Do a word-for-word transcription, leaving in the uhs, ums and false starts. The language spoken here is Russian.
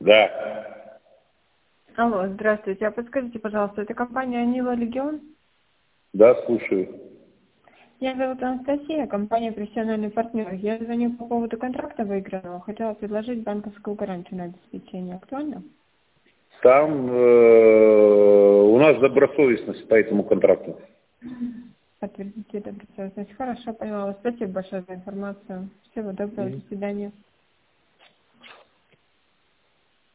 Да. Алло, здравствуйте. А подскажите, пожалуйста, это компания Нива Легион? Да, слушаю. Меня зовут Анастасия, компания «Профессиональный партнер». Я звоню по поводу контракта выигранного. Хотела предложить банковскую гарантию на обеспечение. Актуально? Там э, у нас добросовестность по этому контракту. Подтвердите добросовестность. Хорошо, поняла. Спасибо большое за информацию. Всего доброго. До свидания.